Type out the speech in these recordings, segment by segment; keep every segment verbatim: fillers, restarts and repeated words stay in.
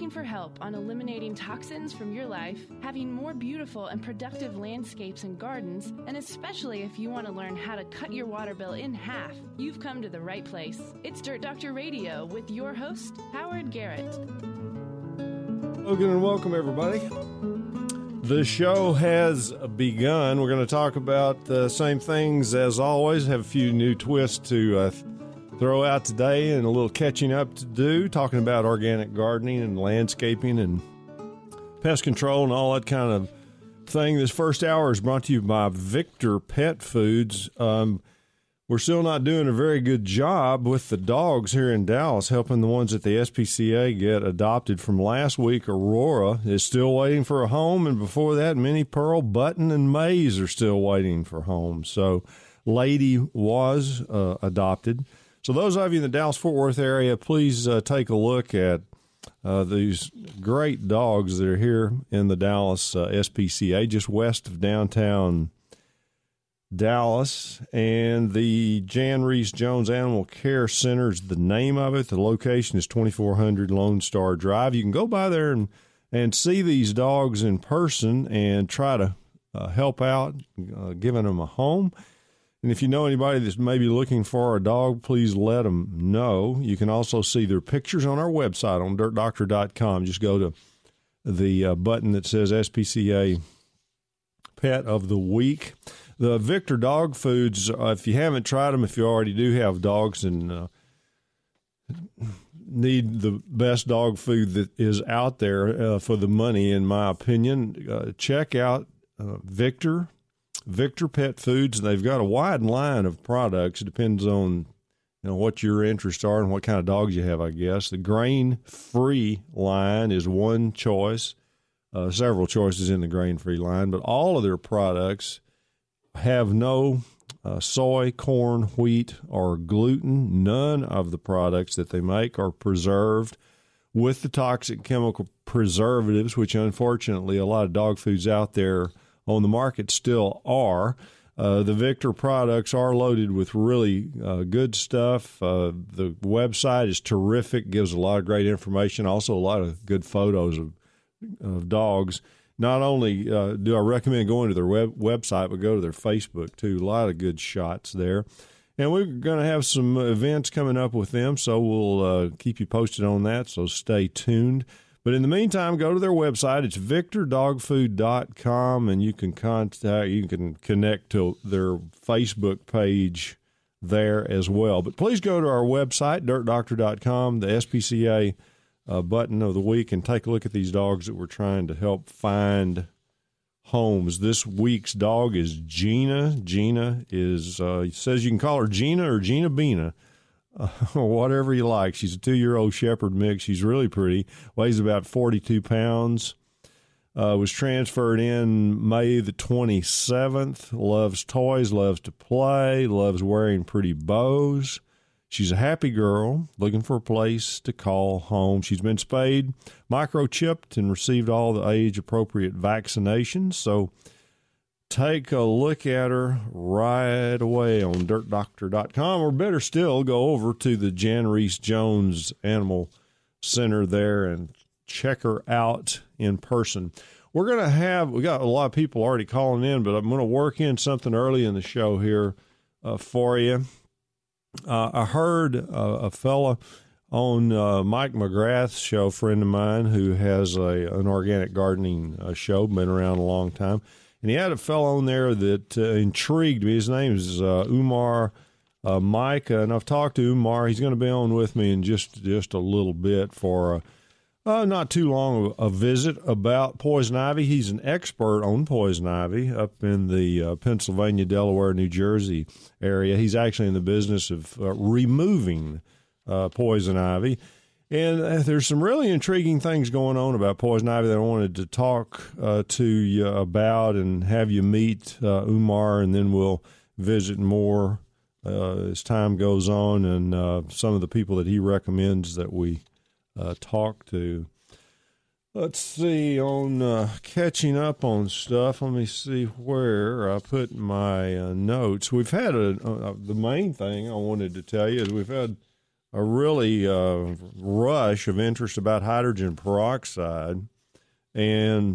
Looking for help on eliminating toxins from your life, having more beautiful and productive landscapes and gardens, and especially if you want to learn how to cut your water bill in half, you've come to the right place. It's Dirt Doctor Radio with your host, Howard Garrett. Again, and welcome, everybody. The show has begun. We're going to talk about the same things as always. Have a few new twists to uh, throw out today and a little catching up to do, talking about organic gardening and landscaping and pest control and all that kind of thing. This first hour is brought to you by Victor Pet Foods. Um, we're still not doing a very good job with the dogs here in Dallas, helping the ones at the S P C A get adopted. From last week, Aurora is still waiting for a home, and before that, Minnie, Pearl, Button, and Maze are still waiting for homes. So Lady was uh, adopted. So those of you in the Dallas-Fort Worth area, please uh, take a look at uh, these great dogs that are here in the Dallas uh, S P C A, just west of downtown Dallas. And the Jan Reese Jones Animal Care Center is the name of it. The location is twenty-four hundred Lone Star Drive. You can go by there and, and see these dogs in person and try to uh, help out, uh, giving them a home. And if you know anybody that's maybe looking for a dog, please let them know. You can also see their pictures on our website on dirt doctor dot com. Just go to the uh, button that says S P C A Pet of the Week. The Victor Dog Foods, uh, if you haven't tried them, if you already do have dogs and uh, need the best dog food that is out there uh, for the money, in my opinion, uh, check out uh, Victor Victor Pet Foods. They've got a wide line of products. It depends on you know what your interests are and what kind of dogs you have, I guess. The grain-free line is one choice. Uh, several choices in the grain-free line, but all of their products have no uh, soy, corn, wheat, or gluten. None of the products that they make are preserved with the toxic chemical preservatives, which unfortunately a lot of dog foods out there on the market still are. Uh, the Victor products are loaded with really uh, good stuff. Uh, the website is terrific, gives a lot of great information, also a lot of good photos of, of dogs. Not only uh, do I recommend going to their web, website, but go to their Facebook, too. A lot of good shots there. And we're going to have some events coming up with them, so we'll uh, keep you posted on that, so stay tuned. But in the meantime, go to their website. It's victor dog food dot com, and you can contact, you can connect to their Facebook page there as well. But please go to our website, dirt doctor dot com, the S P C A uh, button of the week, and take a look at these dogs that we're trying to help find homes. This week's dog is Gina. Gina is, uh, he says you can call her Gina or Gina Bina. Uh, whatever you like. She's a two-year-old shepherd mix. She's really pretty. Weighs about forty-two pounds. Uh, was transferred in May the twenty-seventh. Loves toys, loves to play, loves wearing pretty bows. She's a happy girl looking for a place to call home. She's been spayed, microchipped, and received all the age-appropriate vaccinations. So take a look at her right away on dirt doctor dot com, or better still, go over to the Jan Reese Jones Animal Center there and check her out in person. We're going to have, we got a lot of people already calling in, but I'm going to work in something early in the show here uh, for you. Uh, I heard uh, a fella on uh, Mike McGrath's show, a friend of mine who has a an organic gardening uh, show, been around a long time. And he had a fellow on there that uh, intrigued me. His name is uh, Umar uh, Micah, and I've talked to Umar. He's going to be on with me in just just a little bit for uh, uh, not too long a visit about poison ivy. He's an expert on poison ivy up in the uh, Pennsylvania, Delaware, New Jersey area. He's actually in the business of uh, removing uh, poison ivy. And uh, there's some really intriguing things going on about poison ivy that I wanted to talk uh, to you about and have you meet uh, Umar, and then we'll visit more uh, as time goes on, and uh, some of the people that he recommends that we uh, talk to. Let's see, on uh, catching up on stuff, let me see where I put my uh, notes. We've had a, uh, the main thing I wanted to tell you is we've had a really uh, rush of interest about hydrogen peroxide, and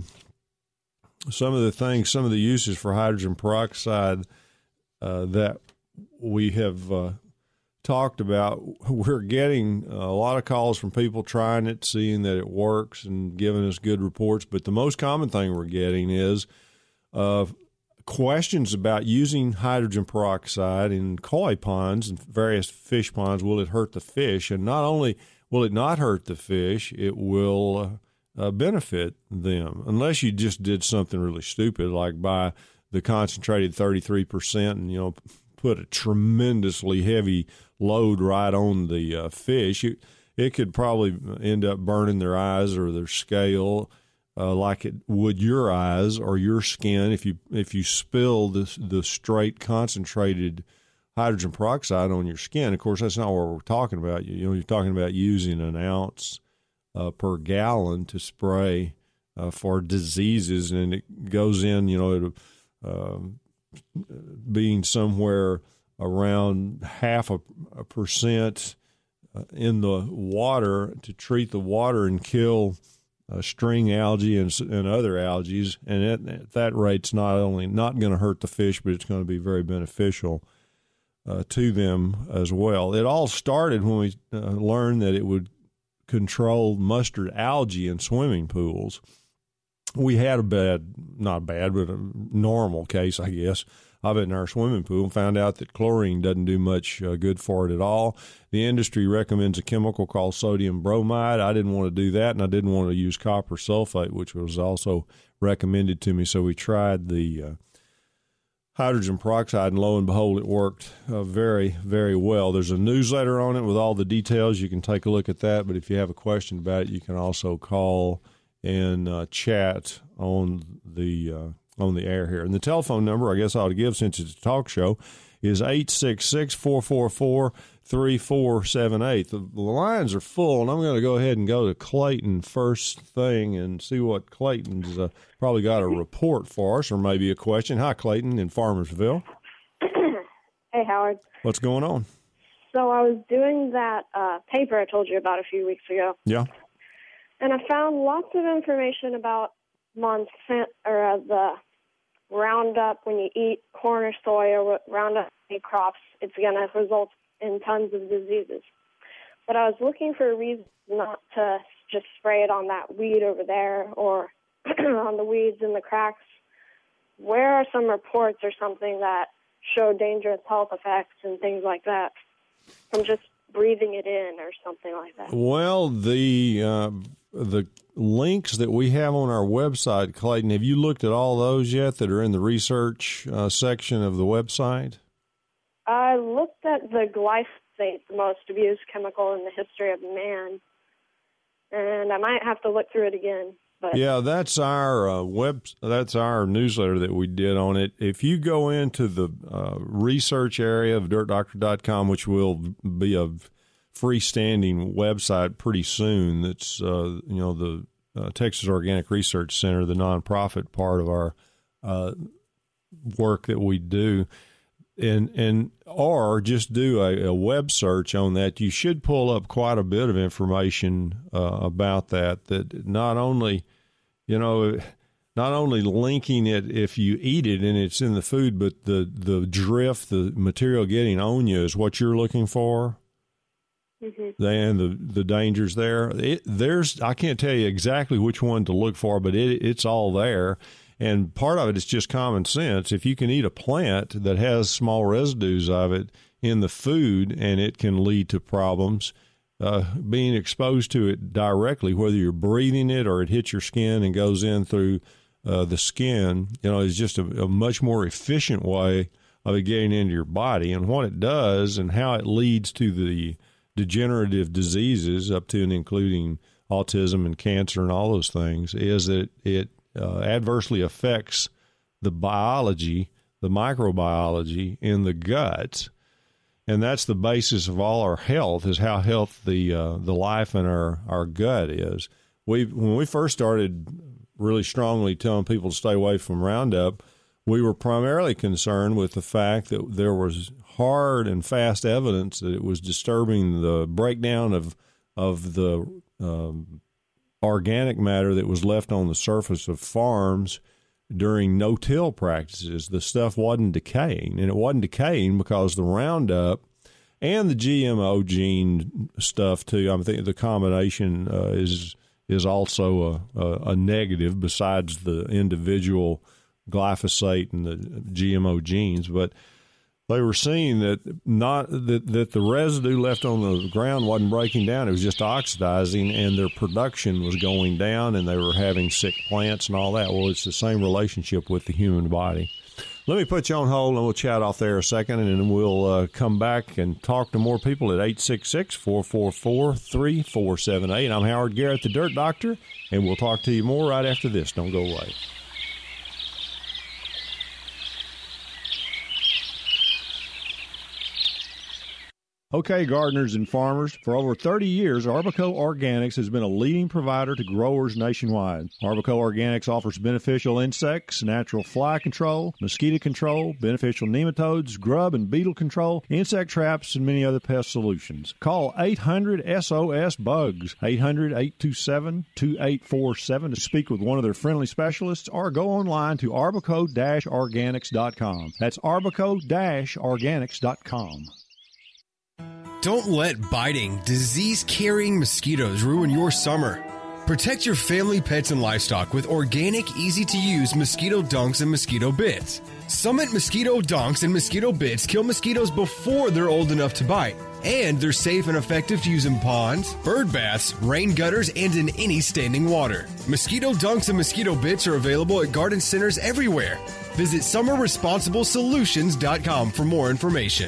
some of the things, some of the uses for hydrogen peroxide uh, that we have uh, talked about. We're getting a lot of calls from people trying it, seeing that it works, and giving us good reports. But the most common thing we're getting is uh, questions about using hydrogen peroxide in koi ponds and various fish ponds. Will it hurt the fish? And not only will it not hurt the fish, it will uh, uh, benefit them, unless you just did something really stupid, like buy the concentrated thirty-three percent and, you know, put a tremendously heavy load right on the uh, fish. It, it could probably end up burning their eyes or their scale, Uh, like it would your eyes or your skin if you if you spill this the straight concentrated hydrogen peroxide on your skin. Of course, that's not what we're talking about. You, you know, you're talking about using an ounce uh, per gallon to spray uh, for diseases, and it goes in, you know, it, uh, being somewhere around half a, a percent uh, in the water to treat the water and kill Uh, string algae and, and other algae, and at, at that rate's not only not going to hurt the fish, but it's going to be very beneficial uh, to them as well. It all started when we uh, learned that it would control mustard algae in swimming pools. We had a bad, not bad, but a normal case, I guess, of it in our swimming pool, and found out that chlorine doesn't do much uh, good for it at all. The industry recommends a chemical called sodium bromide. I didn't want to do that, and I didn't want to use copper sulfate, which was also recommended to me. So we tried the uh, hydrogen peroxide, and lo and behold, it worked uh, very, very well. There's a newsletter on it with all the details. You can take a look at that, but if you have a question about it, you can also call and uh, chat on the uh, on the air here. And the telephone number, I guess I ought to give since it's a talk show, is eight six six, four four four, three four seven eight. The, the lines are full, and I'm going to go ahead and go to Clayton first thing and see what Clayton's uh, probably got a report for us, or maybe a question. Hi, Clayton in Farmersville. Hey, Howard. What's going on? So I was doing that uh, paper I told you about a few weeks ago. Yeah. And I found lots of information about Monsanto, or uh, the Roundup. When you eat corn or soy or Roundup in crops, it's going to result in tons of diseases. But I was looking for a reason not to just spray it on that weed over there or on the weeds in the cracks. Where are some reports or something that show dangerous health effects and things like that from just breathing it in or something like that? Well, the uh, the links that we have on our website, Clayton, have you looked at all those yet that are in the research uh, section of the website? I looked at the glyphosate, the most abused chemical in the history of man, and I might have to look through it again. But yeah, that's our uh, web. That's our newsletter that we did on it. If you go into the uh, research area of dirt doctor dot com, which will be a freestanding website pretty soon, that's uh, you know the uh, Texas Organic Research Center, the nonprofit part of our uh, work that we do, and and or just do a, a web search on that. You should pull up quite a bit of information uh, about that. That not only, you know, not only linking it if you eat it and it's in the food, but the the drift, the material getting on you is what you're looking for. Mm-hmm. And the the dangers there. It, there's I can't tell you exactly which one to look for, but it it's all there. And part of it is just common sense. If you can eat a plant that has small residues of it in the food and it can lead to problems, uh, being exposed to it directly, whether you're breathing it or it hits your skin and goes in through uh, the skin, you know, is just a, a much more efficient way of it getting into your body. And what it does and how it leads to the degenerative diseases up to and including autism and cancer and all those things is that it Uh, adversely affects the biology, the microbiology in the gut, and that's the basis of all our health. Is how healthy uh, the life in our, our gut is. We when we first started really strongly telling people to stay away from Roundup, we were primarily concerned with the fact that there was hard and fast evidence that it was disturbing the breakdown of of the um, organic matter that was left on the surface of farms during no-till practices. The stuff wasn't decaying, and it wasn't decaying because the Roundup and the G M O gene stuff too. I think the combination uh, is is also a, a, a negative besides the individual glyphosate and the G M O genes, but they were seeing that not that, that the residue left on the ground wasn't breaking down; it was just oxidizing, and their production was going down, and they were having sick plants and all that. Well, it's the same relationship with the human body. Let me put you on hold, and we'll chat off there a second, and then we'll uh, come back and talk to more people at eight six six, four four four, three four seven eight. I'm Howard Garrett, the Dirt Doctor, and we'll talk to you more right after this. Don't go away. Okay, gardeners and farmers, for over thirty years, Arbico Organics has been a leading provider to growers nationwide. Arbico Organics offers beneficial insects, natural fly control, mosquito control, beneficial nematodes, grub and beetle control, insect traps, and many other pest solutions. Call eight hundred S O S bugs, eight hundred, eight two seven, two eight four seven to speak with one of their friendly specialists, or go online to arbico dash organics dot com. That's arbico dash organics dot com. Don't let biting, disease-carrying mosquitoes ruin your summer. Protect your family, pets, and livestock with organic, easy-to-use mosquito dunks and mosquito bits. Summit Mosquito Dunks and Mosquito Bits kill mosquitoes before they're old enough to bite. And they're safe and effective to use in ponds, bird baths, rain gutters, and in any standing water. Mosquito Dunks and Mosquito Bits are available at garden centers everywhere. Visit summer responsible solutions dot com for more information.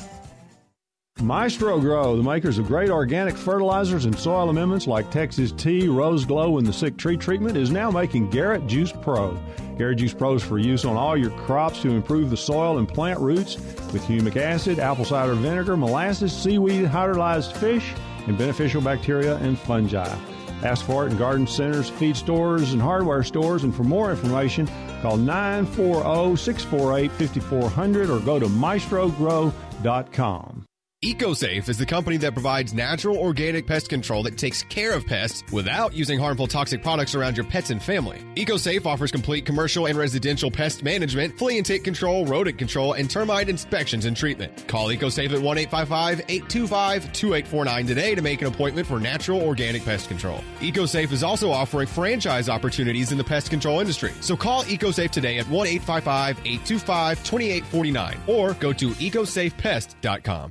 Maestro Grow, the makers of great organic fertilizers and soil amendments like Texas Tea, Rose Glow, and the Sick Tree Treatment, is now making Garrett Juice Pro. Garrett Juice Pro is for use on all your crops to improve the soil and plant roots with humic acid, apple cider vinegar, molasses, seaweed, hydrolyzed fish, and beneficial bacteria and fungi. Ask for it in garden centers, feed stores, and hardware stores. And for more information, call nine four zero, six four eight, five four zero zero or go to maestro grow dot com. EcoSafe is the company that provides natural organic pest control that takes care of pests without using harmful toxic products around your pets and family. EcoSafe offers complete commercial and residential pest management, flea and tick control, rodent control, and termite inspections and treatment. Call EcoSafe at one eight five five, eight two five, two eight four nine today to make an appointment for natural organic pest control. EcoSafe is also offering franchise opportunities in the pest control industry. So call EcoSafe today at one eight five five, eight two five, two eight four nine or go to eco safe pest dot com.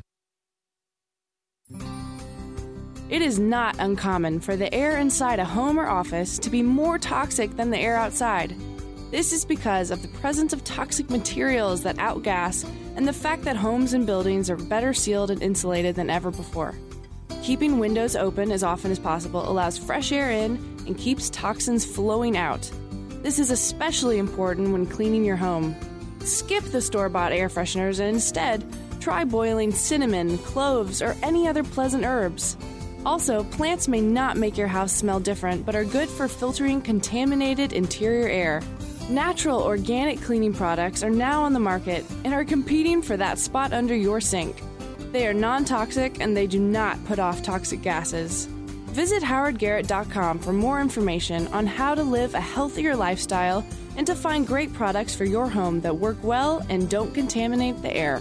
It is not uncommon for the air inside a home or office to be more toxic than the air outside. This is because of the presence of toxic materials that outgas and the fact that homes and buildings are better sealed and insulated than ever before. Keeping windows open as often as possible allows fresh air in and keeps toxins flowing out. This is especially important when cleaning your home. Skip the store-bought air fresheners and instead try boiling cinnamon, cloves, or any other pleasant herbs. Also, plants may not make your house smell different, but are good for filtering contaminated interior air. Natural organic cleaning products are now on the market and are competing for that spot under your sink. They are non-toxic and they do not put off toxic gases. Visit howard garrett dot com for more information on how to live a healthier lifestyle and to find great products for your home that work well and don't contaminate the air.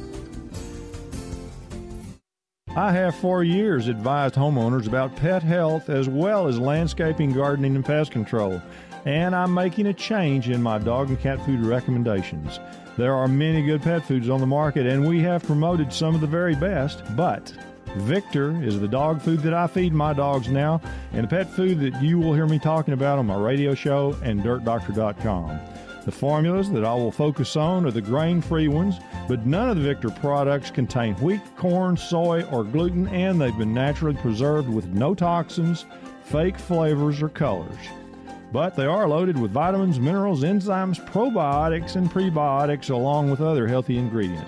I have for years advised homeowners about pet health as well as landscaping, gardening, and pest control. And I'm making a change in my dog and cat food recommendations. There are many good pet foods on the market, and we have promoted some of the very best. But Victor is the dog food that I feed my dogs now, and the pet food that you will hear me talking about on my radio show and dirt doctor dot com. The formulas that I will focus on are the grain-free ones, but none of the Victor products contain wheat, corn, soy, or gluten, and they've been naturally preserved with no toxins, fake flavors, or colors. But they are loaded with vitamins, minerals, enzymes, probiotics, and prebiotics, along with other healthy ingredients.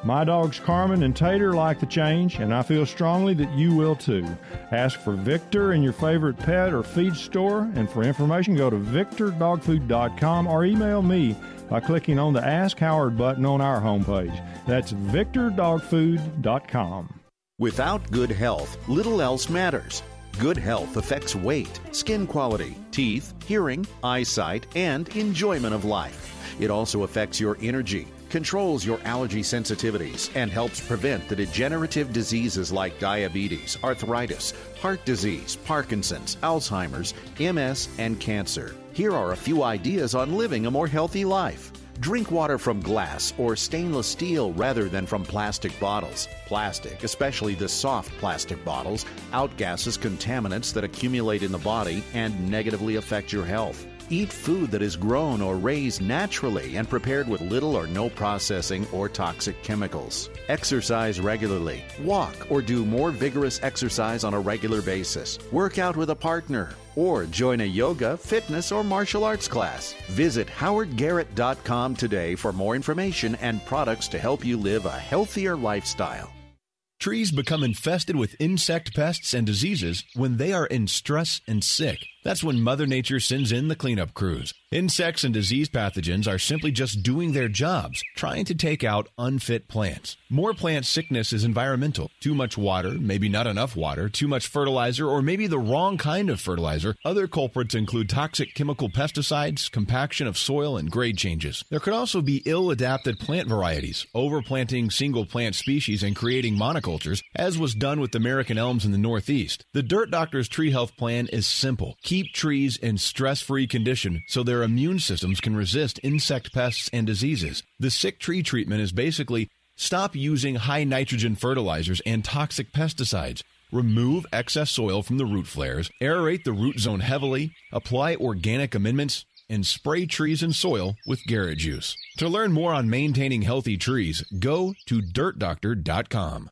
My dogs Carmen and Tater like the change, and I feel strongly that you will too. Ask for Victor in your favorite pet or feed store, and for information, go to victor dog food dot com or email me by clicking on the Ask Howard button on our homepage. That's victor dog food dot com. Without good health, little else matters. Good health affects weight, skin quality, teeth, hearing, eyesight, and enjoyment of life. It also affects your energy, controls your allergy sensitivities, and helps prevent the degenerative diseases like diabetes, arthritis, heart disease, Parkinson's, Alzheimer's, M S, and cancer. Here are a few ideas on living a more healthy life. Drink water from glass or stainless steel rather than from plastic bottles. Plastic, especially the soft plastic bottles, outgasses contaminants that accumulate in the body and negatively affect your health. Eat food that is grown or raised naturally and prepared with little or no processing or toxic chemicals. Exercise regularly. Walk or do more vigorous exercise on a regular basis. Work out with a partner. Or join a yoga, fitness, or martial arts class. Visit howard garrett dot com today for more information and products to help you live a healthier lifestyle. Trees become infested with insect pests and diseases when they are in stress and sick. That's when Mother Nature sends in the cleanup crews. Insects and disease pathogens are simply just doing their jobs, trying to take out unfit plants. More plant sickness is environmental. Too much water, maybe not enough water, too much fertilizer, or maybe the wrong kind of fertilizer. Other culprits include toxic chemical pesticides, compaction of soil, and grade changes. There could also be ill-adapted plant varieties, overplanting single plant species and creating monocultures, as was done with American elms in the Northeast. The Dirt Doctor's Tree Health Plan is simple. Keep trees in stress-free condition so their immune systems can resist insect pests and diseases. The sick tree treatment is basically stop using high nitrogen fertilizers and toxic pesticides. Remove excess soil from the root flares, aerate the root zone heavily, apply organic amendments, and spray trees and soil with Garrett Juice. To learn more on maintaining healthy trees, go to dirt doctor dot com.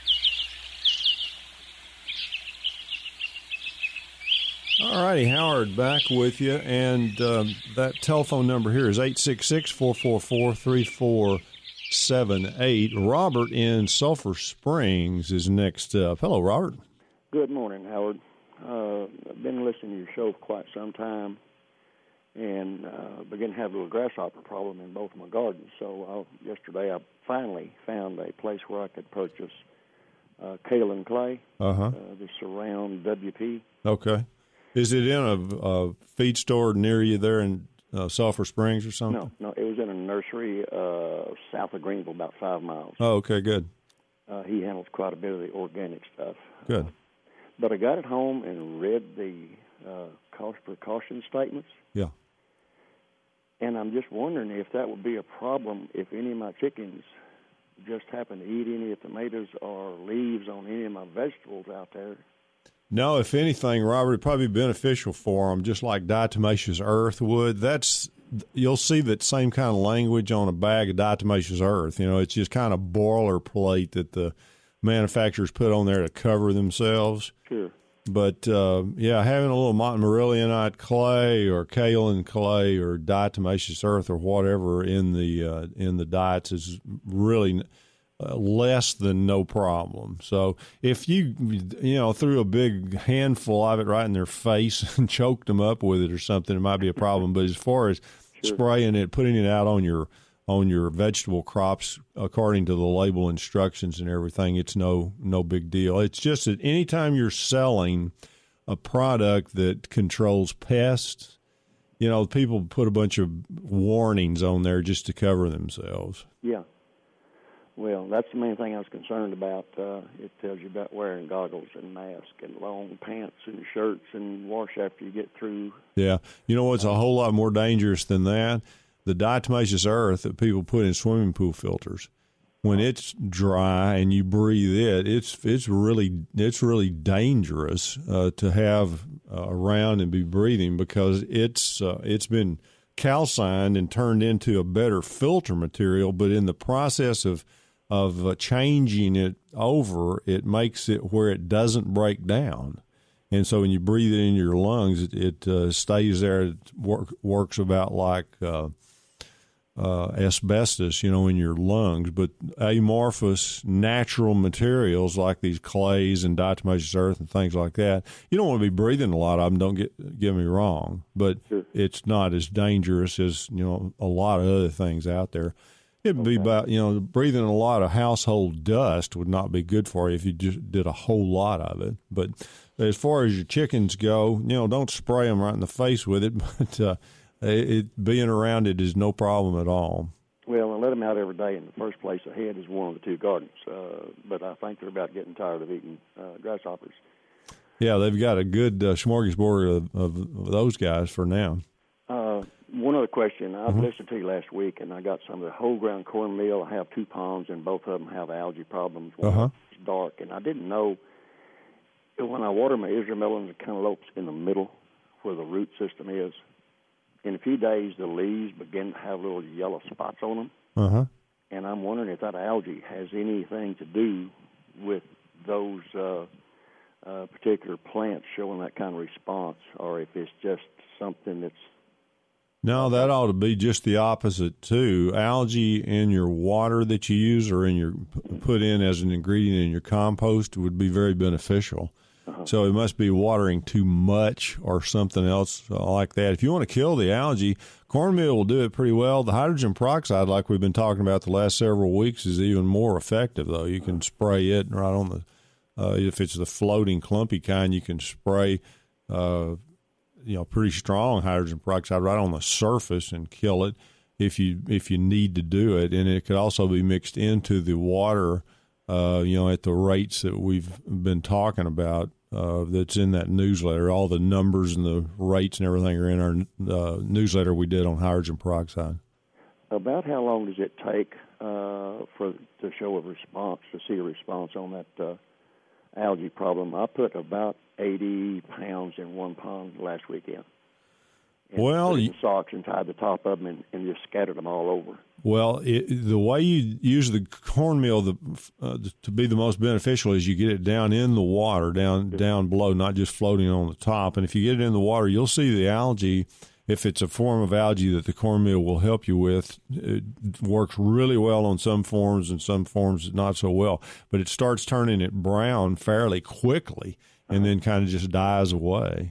All righty, Howard, back with you. And um, that telephone number here is eight six six, four four four, three four seven eight. Robert in Sulphur Springs is next up. Hello, Robert. Good morning, Howard. Uh, I've been listening to your show for quite some time, and uh, began to have a little grasshopper problem in both of my gardens. So I, yesterday I finally found a place where I could purchase uh, kaolin clay, uh-huh. uh, the Surround W P. Okay. Is it in a, a feed store near you there in uh, Sulphur Springs or something? No, no, it was in a nursery uh, south of Greenville, about five miles. Oh, okay, good. Uh, he handles quite a bit of the organic stuff. Good. Uh, but I got it home and read the uh, cost precaution statements. Yeah. And I'm just wondering if that would be a problem if any of my chickens just happen to eat any of the tomatoes or leaves on any of my vegetables out there. No, if anything, Robert, it'd probably be beneficial for them, just like diatomaceous earth would. That's you'll see that same kind of language on a bag of diatomaceous earth. You know, it's just kind of boilerplate that the manufacturers put on there to cover themselves. Sure. But, uh, yeah, having a little montmorillonite clay or kaolin clay or diatomaceous earth or whatever in the uh, in the diets is really Uh, less than no problem. So if you, you know, threw a big handful of it right in their face and choked them up with it or something, it might be a problem. But as far as sure. spraying it, putting it out on your on your vegetable crops according to the label instructions and everything, it's no no big deal. It's just that anytime you're selling a product that controls pests, you know, people put a bunch of warnings on there just to cover themselves. Yeah. Well, that's the main thing I was concerned about. Uh, it tells you about wearing goggles and masks and long pants and shirts and wash after you get through. Yeah. You know what's a whole lot more dangerous than that? The diatomaceous earth that people put in swimming pool filters. When it's dry and you breathe it, it's it's really it's really dangerous uh, to have uh, around and be breathing because it's uh, it's been calcined and turned into a better filter material, but in the process of of uh, changing it over, it makes it where it doesn't break down. And so when you breathe it in your lungs, it, it uh, stays there. It work, works about like uh, uh, asbestos, you know, in your lungs. But amorphous natural materials like these clays and diatomaceous earth and things like that, you don't want to be breathing a lot of them. Don't get get me wrong, but sure. It's not as dangerous as, you know, a lot of other things out there. It'd okay. be about, you know, breathing a lot of household dust would not be good for you if you just did a whole lot of it. But as far as your chickens go, you know, don't spray them right in the face with it, but uh, it, it, being around it is no problem at all. Well, I let them out every day. In the first place ahead is one of the two gardens, uh, but I think they're about getting tired of eating uh, grasshoppers. Yeah, they've got a good uh, smorgasbord of, of, of those guys for now. Uh, one other question. I've mm-hmm. listened to you last week, and I got some of the whole ground cornmeal. I have two ponds, and both of them have algae problems. One uh-huh. is dark, and I didn't know when I water my Israel melons, it kind of lopes in the middle where the root system is. In a few days, the leaves begin to have little yellow spots on them. Uh-huh. And I'm wondering if that algae has anything to do with those uh, uh, particular plants showing that kind of response, or if it's just something that's... No, that ought to be just the opposite, too. Algae in your water that you use or in your put in as an ingredient in your compost would be very beneficial. Uh-huh. So it must be watering too much or something else like that. If you want to kill the algae, cornmeal will do it pretty well. The hydrogen peroxide, like we've been talking about the last several weeks, is even more effective, though. You can spray it right on the, uh, if it's the floating clumpy kind, you can spray, uh, you know, pretty strong hydrogen peroxide right on the surface and kill it if you if you need to do it. And it could also be mixed into the water, uh, you know, at the rates that we've been talking about. Uh, that's in that newsletter. All the numbers and the rates and everything are in our uh, newsletter we did on hydrogen peroxide. About how long does it take uh, for to show a response, to see a response on that uh, algae problem? I put about eighty pounds in one pond last weekend. And well, put it in socks and tied the top of them and, and just scattered them all over. Well, it, the way you use the cornmeal the, uh, to be the most beneficial is you get it down in the water, down down below, not just floating on the top. And if you get it in the water, you'll see the algae. If it's a form of algae that the cornmeal will help you with, it works really well on some forms and some forms not so well. But it starts turning it brown fairly quickly and uh-huh. then kind of just dies away.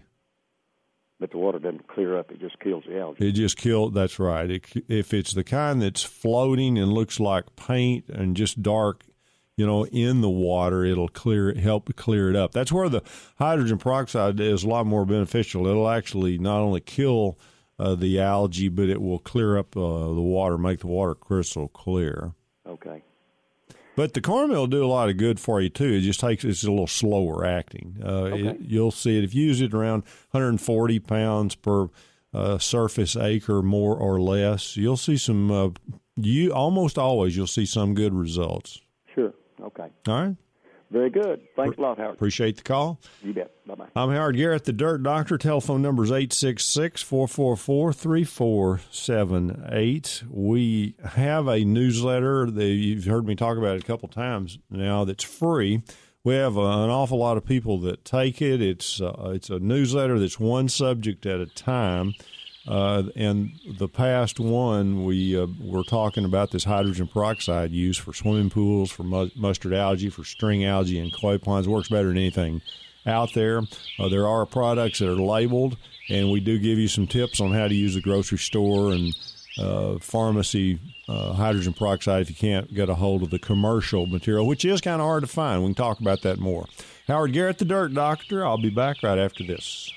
But the water doesn't clear up; it just kills the algae. It just kills. That's right. It, if it's the kind that's floating and looks like paint and just dark, you know, in the water, it'll clear, help clear it up. That's where the hydrogen peroxide is a lot more beneficial. It'll actually not only kill uh, the algae, but it will clear up uh, the water, make the water crystal clear. Okay. But the cornmeal will do a lot of good for you, too. It just takes, it's a little slower acting. Uh, okay. it, you'll see it. If you use it around one hundred forty pounds per uh, surface acre, more or less, you'll see some, uh, you almost always you'll see some good results. Sure. Okay. All right. Very good. Thanks a lot, Howard. Appreciate the call. You bet. Bye-bye. I'm Howard Garrett, the Dirt Doctor. Telephone number is eight six six, four four four, three four seven eight. We have a newsletter that you've heard me talk about it a couple times now that's free. We have a, an awful lot of people that take it. It's, uh, it's a newsletter that's one subject at a time. Uh, and the past one, we uh, were talking about this hydrogen peroxide use for swimming pools, for mu- mustard algae, for string algae, and clay ponds. It works better than anything out there. Uh, there are products that are labeled, and we do give you some tips on how to use the grocery store and uh, pharmacy uh, hydrogen peroxide if you can't get a hold of the commercial material, which is kind of hard to find. We can talk about that more. Howard Garrett, the Dirt Doctor. I'll be back right after this.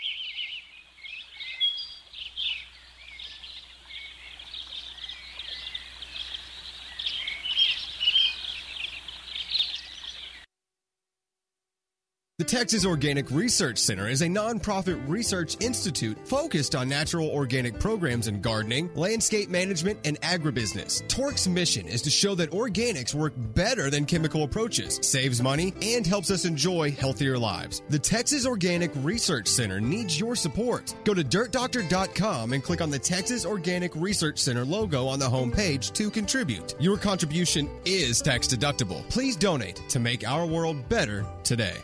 The Texas Organic Research Center is a nonprofit research institute focused on natural organic programs in gardening, landscape management, and agribusiness. Torque's mission is to show that organics work better than chemical approaches, saves money, and helps us enjoy healthier lives. The Texas Organic Research Center needs your support. Go to dirt doctor dot com and click on the Texas Organic Research Center logo on the homepage to contribute. Your contribution is tax deductible. Please donate to make our world better today.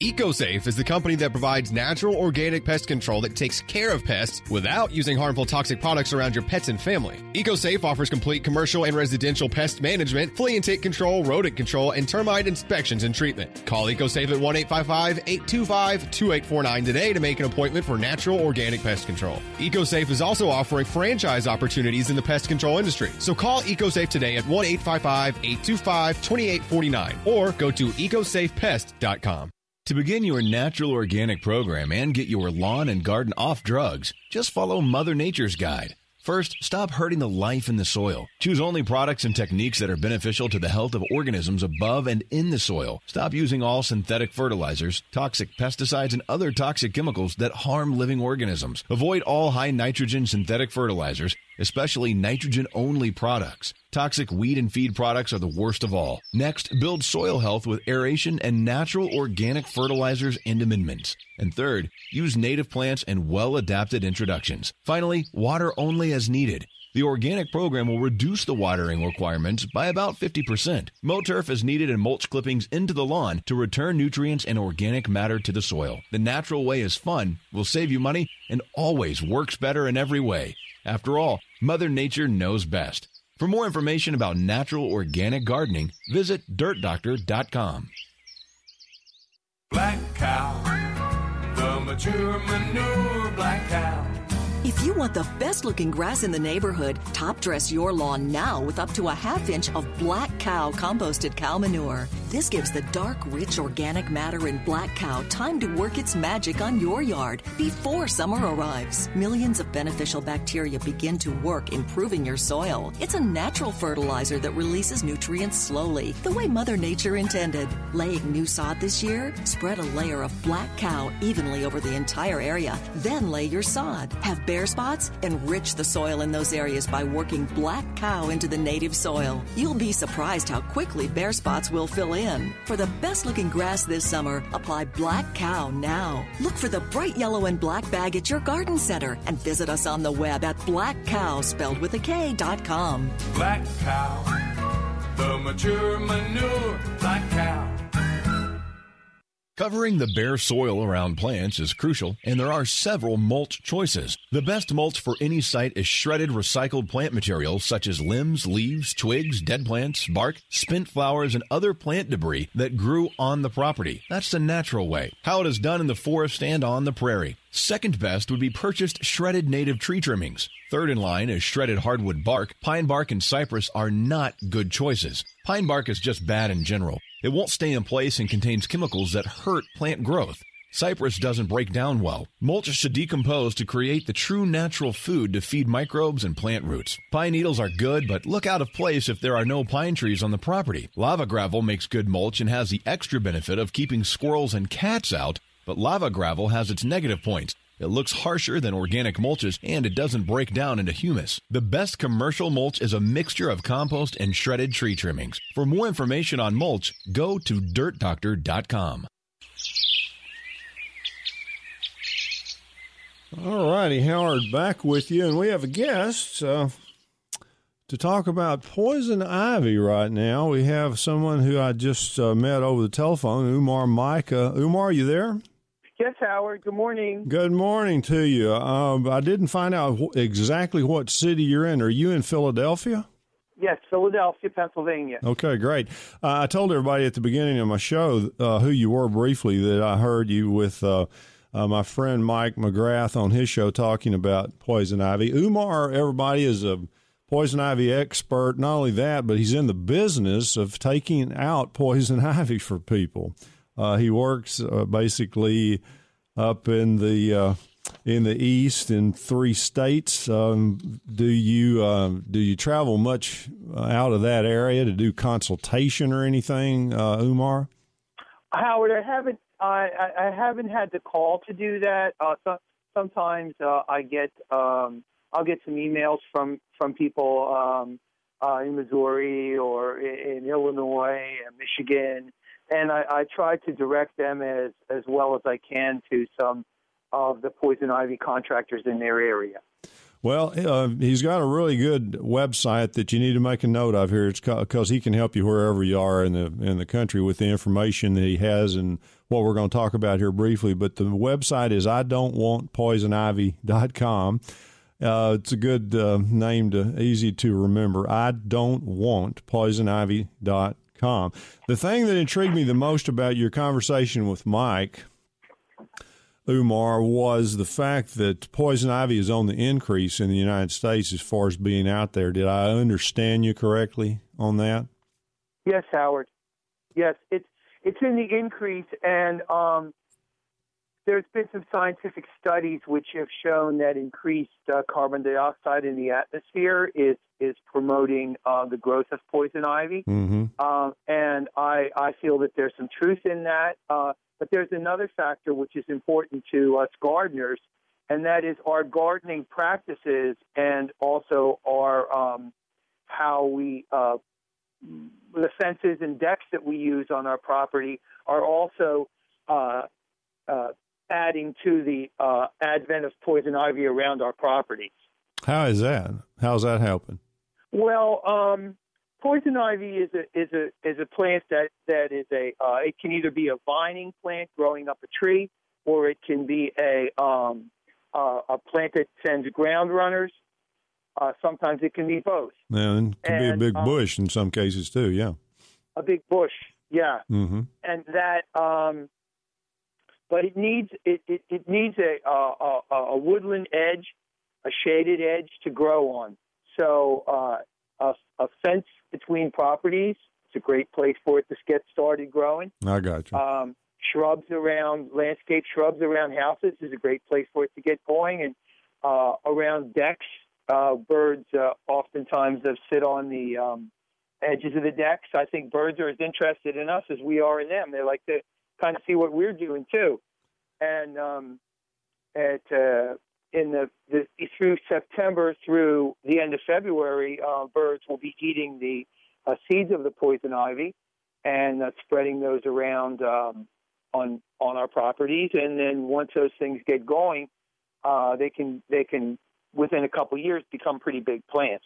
EcoSafe is the company that provides natural organic pest control that takes care of pests without using harmful toxic products around your pets and family. EcoSafe offers complete commercial and residential pest management, flea and tick control, rodent control, and termite inspections and treatment. Call EcoSafe at one eight five five, eight two five, two eight four nine today to make an appointment for natural organic pest control. EcoSafe is also offering franchise opportunities in the pest control industry. So call EcoSafe today at one eight five five, eight two five, two eight four nine or go to ecosafe pest dot com. To begin your natural organic program and get your lawn and garden off drugs, just follow Mother Nature's guide. First, stop hurting the life in the soil. Choose only products and techniques that are beneficial to the health of organisms above and in the soil. Stop using all synthetic fertilizers, toxic pesticides, and other toxic chemicals that harm living organisms. Avoid all high nitrogen synthetic fertilizers, especially nitrogen-only products. Toxic weed and feed products are the worst of all. Next, build soil health with aeration and natural organic fertilizers and amendments. And third, use native plants and well-adapted introductions. Finally, water only as needed. The organic program will reduce the watering requirements by about fifty percent. Mow turf is needed and mulch clippings into the lawn to return nutrients and organic matter to the soil. The natural way is fun, will save you money, and always works better in every way. After all, Mother Nature knows best. For more information about natural organic gardening, visit dirt doctor dot com. Black Cow, the mature manure Black Cow. If you want the best-looking grass in the neighborhood, top-dress your lawn now with up to a half inch of Black Cow composted cow manure. This gives the dark, rich organic matter in Black Cow time to work its magic on your yard before summer arrives. Millions of beneficial bacteria begin to work improving your soil. It's a natural fertilizer that releases nutrients slowly, the way Mother Nature intended. Laying new sod this year? Spread a layer of Black Cow evenly over the entire area, then lay your sod. Have bare spots? Enrich the soil in those areas by working Black Cow into the native soil. You'll be surprised how quickly bare spots will fill in. For the best-looking grass this summer, apply Black Cow now. Look for the bright yellow and black bag at your garden center and visit us on the web at black cow, spelled with a K, dot com. Black Cow, the mature manure Black Cow. Covering the bare soil around plants is crucial, and there are several mulch choices. The best mulch for any site is shredded recycled plant material such as limbs, leaves, twigs, dead plants, bark, spent flowers, and other plant debris that grew on the property. That's the natural way, how it is done in the forest and on the prairie. Second best would be purchased shredded native tree trimmings. Third in line is shredded hardwood bark. Pine bark and cypress are not good choices. Pine bark is just bad in general. It won't stay in place and contains chemicals that hurt plant growth. Cypress doesn't break down well. Mulch should decompose to create the true natural food to feed microbes and plant roots. Pine needles are good, but look out of place if there are no pine trees on the property. Lava gravel makes good mulch and has the extra benefit of keeping squirrels and cats out, but lava gravel has its negative points. It looks harsher than organic mulches, and it doesn't break down into humus. The best commercial mulch is a mixture of compost and shredded tree trimmings. For more information on mulch, go to dirt doctor dot com. All righty, Howard, back with you, and we have a guest uh, to talk about poison ivy right now. We have someone who I just uh, met over the telephone, Umar Micah. Umar, are you there? Yes, Howard. Good morning. Good morning to you. Um, I didn't find out wh- exactly what city you're in. Are you in Philadelphia? Yes, Philadelphia, Pennsylvania. Okay, great. Uh, I told everybody at the beginning of my show uh, who you were briefly, that I heard you with uh, uh, my friend Mike McGrath on his show talking about poison ivy. Umar, everybody, is a poison ivy expert. Not only that, but he's in the business of taking out poison ivy for people. Uh, he works uh, basically up in the uh, in the east in three states. Um, do you uh, do you travel much out of that area to do consultation or anything, uh, Umar? Howard, I haven't I, I haven't had the call to do that. Uh, so, sometimes uh, I get um, I'll get some emails from from people um, uh, in Missouri or in, in Illinois and Michigan. And I, I try to direct them as, as well as I can to some of the poison ivy contractors in their area. Well, uh, he's got a really good website that you need to make a note of here. It's because he can help you wherever you are in the in the country with the information that he has and what we're going to talk about here briefly. But the website is I don't want poison ivy dot com. Uh, it's a good uh, name, to easy to remember. I don't want poison ivy dot com. The thing that intrigued me the most about your conversation with Mike Umar was the fact that poison ivy is on the increase in the United States as far as being out there. Did I understand you correctly on that? Yes, Howard. Yes, it's it's in the increase, and um, there's been some scientific studies which have shown that increased uh, carbon dioxide in the atmosphere is is promoting uh, the growth of poison ivy. Mm-hmm. Um, and I I feel that there's some truth in that. Uh, But there's another factor which is important to us gardeners, and that is our gardening practices and also our um, how we uh, the fences and decks that we use on our property are also uh, uh, adding to the uh, advent of poison ivy around our properties. How is that? How's that helping? Well, um, poison ivy is a is a is a plant that that is a uh, it can either be a vining plant growing up a tree, or it can be a um, uh, a plant that sends ground runners. Uh, sometimes it can be both. And it can and, be a big um, bush in some cases too. Yeah, a big bush. Yeah, mm-hmm. and that. Um, but it needs it, it, it needs a, a a a woodland edge, a shaded edge to grow on. So uh, a, a fence between properties, it's a great place for it to get started growing. I got you. Um, shrubs around, landscape shrubs around houses is a great place for it to get going. And uh, around decks, uh, birds uh, oftentimes uh, sit on the um, edges of the decks. I think birds are as interested in us as we are in them. They like to kind of see what we're doing too. And um, at uh, in the, the through September through the end of February, uh, birds will be eating the uh, seeds of the poison ivy and uh, spreading those around um, on on our properties. And then once those things get going, uh, they can they can within a couple of years become pretty big plants.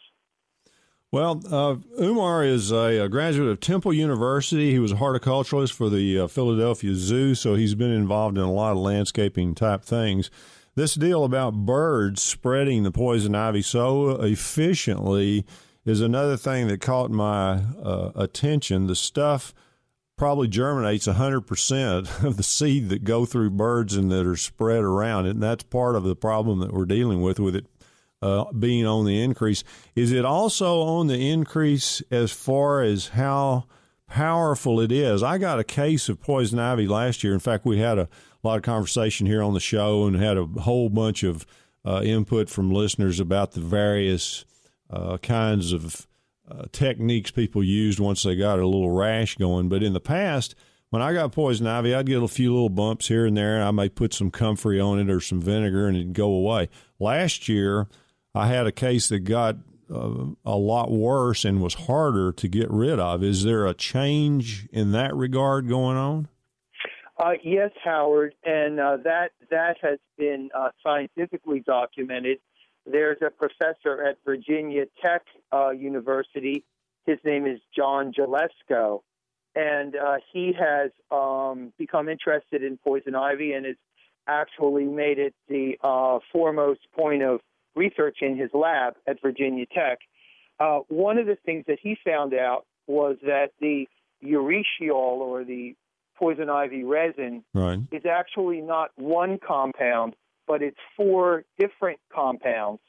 Well, uh, Umar is a, a graduate of Temple University. He was a horticulturalist for the uh, Philadelphia Zoo, so he's been involved in a lot of landscaping type things. This deal about birds spreading the poison ivy so efficiently is another thing that caught my uh, attention. The stuff probably germinates one hundred percent of the seed that go through birds and that are spread around, and that's part of the problem that we're dealing with with it uh, being on the increase. Is it also on the increase as far as how powerful it is? I got a case of poison ivy last year. In fact, we had a lot of conversation here on the show and had a whole bunch of uh, input from listeners about the various uh, kinds of uh, techniques people used once they got a little rash going. But in the past, when I got poison ivy, I'd get a few little bumps here and there. I may put some comfrey on it or some vinegar and it'd go away. Last year, I had a case that got uh, a lot worse and was harder to get rid of. Is there a change in that regard going on? Uh, yes, Howard, and uh, that that has been uh, scientifically documented. There's a professor at Virginia Tech uh, University. His name is John Gillesco, and uh, he has um, become interested in poison ivy and has actually made it the uh, foremost point of research in his lab at Virginia Tech. Uh, one of the things that he found out was that the urushiol, or the poison ivy resin, right, is actually not one compound, but it's four different compounds.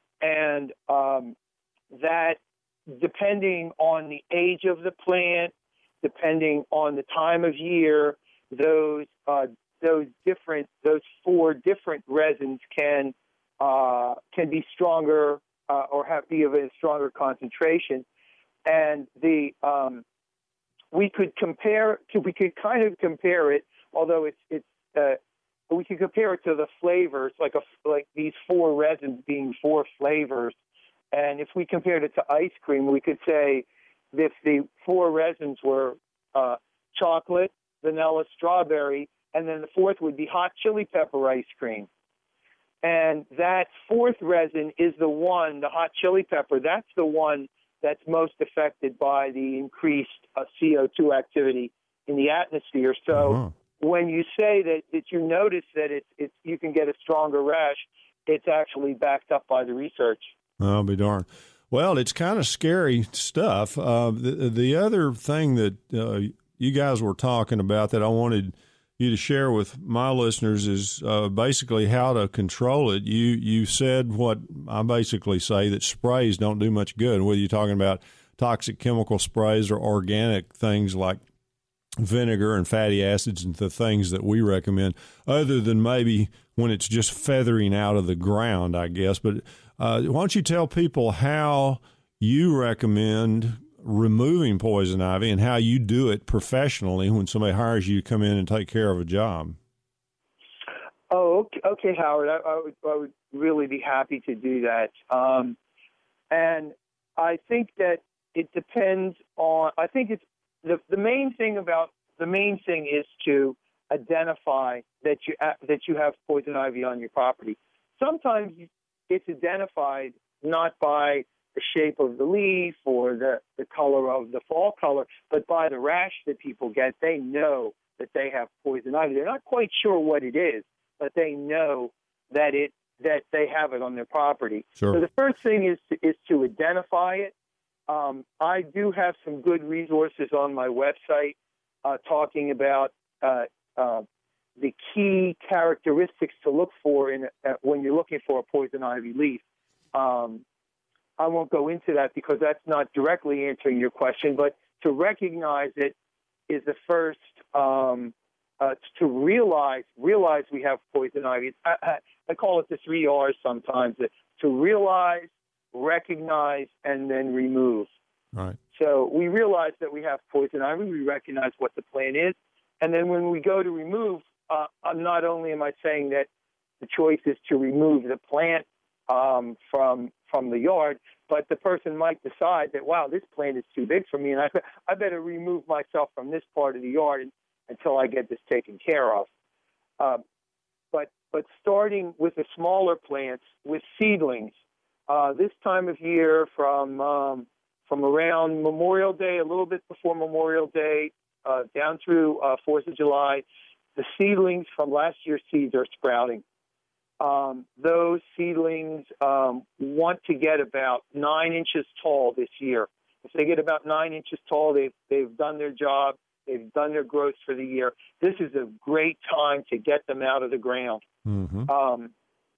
And um, that, depending on the age of the plant, depending on the time of year, those uh, those different those four different resins can uh, can be stronger uh, or have be of a stronger concentration. And the um, we could compare we could kind of compare it, although it's it's uh, we could compare it to the flavors, like a like these four resins being four flavors. And if we compared it to ice cream, we could say if the four resins were uh, chocolate, vanilla, strawberry, and then the fourth would be hot chili pepper ice cream. And that fourth resin is the one, the hot chili pepper, that's the one that's most affected by the increased uh, C O two activity in the atmosphere. So uh-huh. when you say that, that you notice that it's, it's, you can get a stronger rash, it's actually backed up by the research. I'll be darned. Well, it's kind of scary stuff. Uh, the, the other thing that uh, you guys were talking about that I wanted you to share with my listeners is uh, basically how to control it. You you said what I basically say, that sprays don't do much good, whether you're talking about toxic chemical sprays or organic things like vinegar and fatty acids and the things that we recommend, other than maybe when it's just feathering out of the ground, I guess. But uh, why don't you tell people how you recommend removing poison ivy and how you do it professionally when somebody hires you to come in and take care of a job? Oh, okay, okay Howard. I, I, would, I would really be happy to do that. Um, and I think that it depends on, I think it's, the, the main thing about, the main thing is to identify that you, that you have poison ivy on your property. Sometimes it's identified not by the shape of the leaf or the, the color of the fall color, but by the rash that people get. They know that they have poison ivy. They're not quite sure what it is, but they know that it that they have it on their property. Sure. So the first thing is to, is to identify it. Um, I do have some good resources on my website uh, talking about uh, uh, the key characteristics to look for in uh, when you're looking for a poison ivy leaf. Um, I won't go into that because that's not directly answering your question, but to recognize it is the first, um, uh, to realize realize we have poison ivy. I, I, I call it the three R's sometimes, to realize, recognize, and then remove. Right. So we realize that we have poison ivy, we recognize what the plant is, and then when we go to remove, uh, not only am I saying that the choice is to remove the plant um, from from the yard, but the person might decide that, wow, this plant is too big for me, and I, I better remove myself from this part of the yard and, until I get this taken care of. Uh, but but starting with the smaller plants, with seedlings, uh, this time of year from um, from around Memorial Day, a little bit before Memorial Day, uh, down through uh, fourth of July, the seedlings from last year's seeds are sprouting. Um, those seedlings um, want to get about nine inches tall this year. If they get about nine inches tall, they've, they've done their job. They've done their growth for the year. This is a great time to get them out of the ground. Mm-hmm. Um,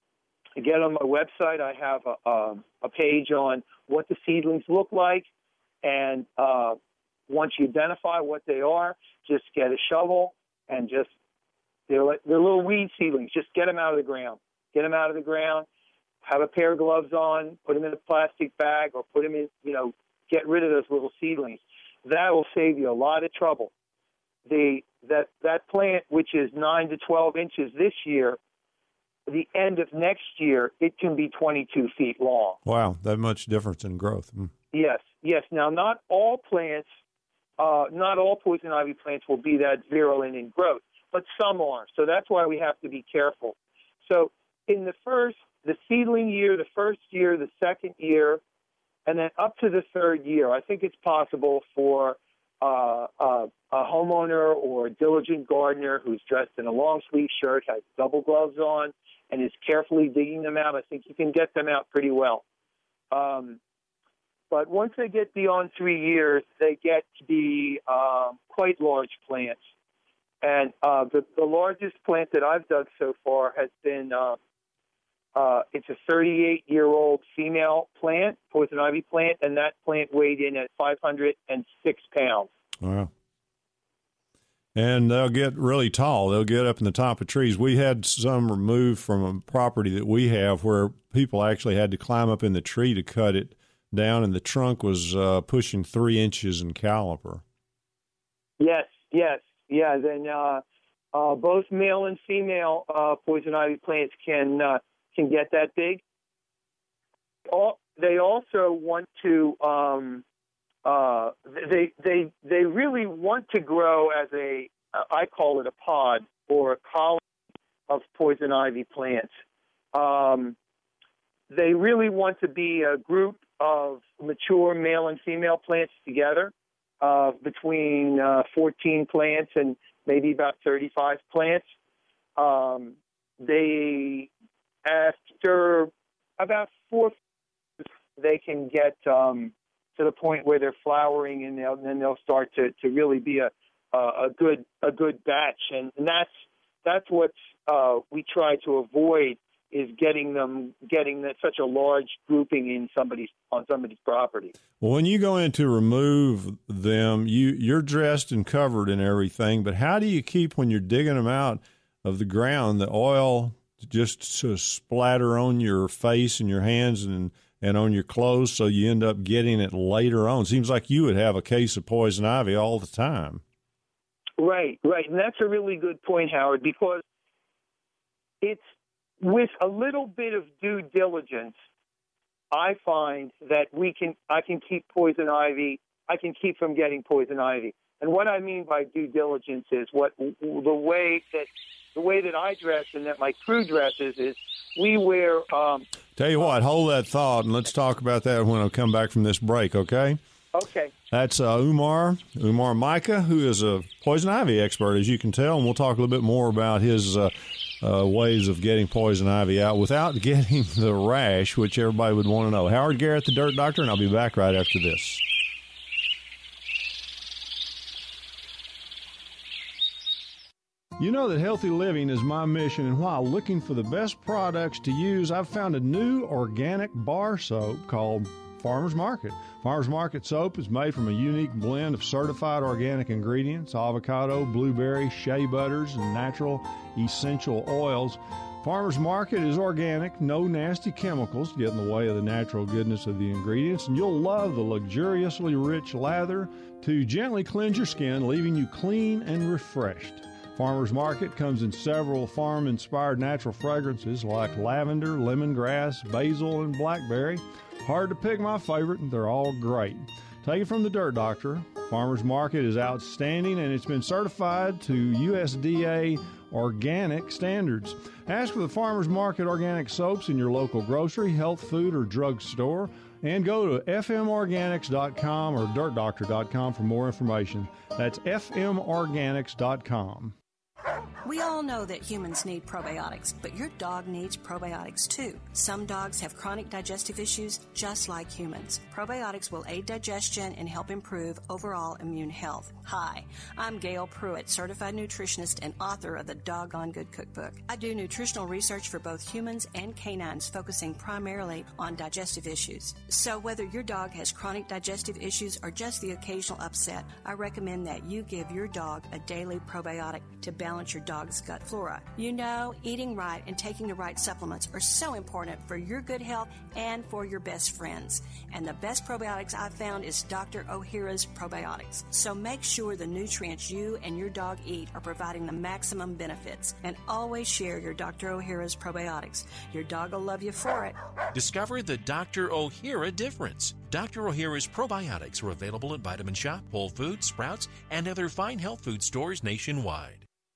again, on my website, I have a, a, a page on what the seedlings look like. And uh, once you identify what they are, just get a shovel and just, they're, like, they're little weed seedlings. Just get them out of the ground. Get them out of the ground, have a pair of gloves on, put them in a plastic bag, or put them in, you know, get rid of those little seedlings. That will save you a lot of trouble. The that that plant, which is nine to twelve inches this year, the end of next year, it can be twenty-two feet long. Wow, that much difference in growth. Mm. Yes, yes. Now, not all plants, uh, not all poison ivy plants will be that virulent in growth, but some are. So that's why we have to be careful. So in the first, the seedling year, the first year, the second year, and then up to the third year, I think it's possible for uh, uh, a homeowner or a diligent gardener who's dressed in a long sleeve shirt, has double gloves on, and is carefully digging them out. I think you can get them out pretty well. Um, but once they get beyond three years, they get to be uh, quite large plants. And uh, the, the largest plant that I've dug so far has been, uh, uh, it's a thirty-eight-year-old female plant, poison ivy plant, and that plant weighed in at five hundred six pounds. Wow. And they'll get really tall. They'll get up in the top of trees. We had some removed from a property that we have where people actually had to climb up in the tree to cut it down, and the trunk was uh, pushing three inches in caliber. Yes, yes. Yeah, then uh, uh, both male and female uh, poison ivy plants can uh, can get that big. All, they also want to um, uh, they they they really want to grow as a uh, I call it a pod or a colony of poison ivy plants. Um, they really want to be a group of mature male and female plants together, uh, between uh, fourteen plants and maybe about thirty-five plants. Um, they, after about four, they can get um, to the point where they're flowering, and they'll, then they'll start to, to really be a, a good a good batch, and, and that's that's what uh, we try to avoid, is getting them getting that such a large grouping in somebody's on somebody's property. Well, when you go in to remove them, you you're dressed and covered and everything, but how do you keep, when you're digging them out of the ground, the oil just to splatter on your face and your hands and and on your clothes, so you end up getting it later on? Seems like you would have a case of poison ivy all the time. Right, right, and that's a really good point, Howard, because it's, with a little bit of due diligence, I find that we can I can keep poison ivy. I can keep from getting poison ivy. And what I mean by due diligence is what the way that the way that I dress and that my crew dresses is we wear. Um, Tell you what, hold that thought, and let's talk about that when I come back from this break. Okay. Okay. That's uh, Umar Umar Micah, who is a poison ivy expert, as you can tell, and we'll talk a little bit more about his uh, uh, ways of getting poison ivy out without getting the rash, which everybody would want to know. Howard Garrett, the Dirt Doctor, and I'll be back right after this. You know that healthy living is my mission, and while looking for the best products to use, I've found a new organic bar soap called Farmer's Market. Farmer's Market soap is made from a unique blend of certified organic ingredients, avocado, blueberry, shea butters, and natural essential oils. Farmer's Market is organic, no nasty chemicals get in the way of the natural goodness of the ingredients, and you'll love the luxuriously rich lather to gently cleanse your skin, leaving you clean and refreshed. Farmer's Market comes in several farm-inspired natural fragrances like lavender, lemongrass, basil, and blackberry. Hard to pick my favorite, and they're all great. Take it from the Dirt Doctor. Farmer's Market is outstanding, and it's been certified to U S D A organic standards. Ask for the Farmer's Market organic soaps in your local grocery, health food, or drug store, and go to f m organics dot com or dirt doctor dot com for more information. That's f m organics dot com. We all know that humans need probiotics, but your dog needs probiotics too. Some dogs have chronic digestive issues just like humans. Probiotics will aid digestion and help improve overall immune health. Hi, I'm Gail Pruitt, certified nutritionist and author of the Doggone Good Cookbook. I do nutritional research for both humans and canines, focusing primarily on digestive issues. So whether your dog has chronic digestive issues or just the occasional upset, I recommend that you give your dog a daily probiotic to balance your dog's gut flora. You know, eating right and taking the right supplements are so important for your good health and for your best friends. And the best probiotics I've found is Doctor Ohhira's Probiotics. So make sure the nutrients you and your dog eat are providing the maximum benefits. And always share your Doctor Ohhira's Probiotics. Your dog will love you for it. Discover the Doctor Ohhira difference. Doctor Ohhira's Probiotics are available at Vitamin Shop, Whole Foods, Sprouts, and other fine health food stores nationwide.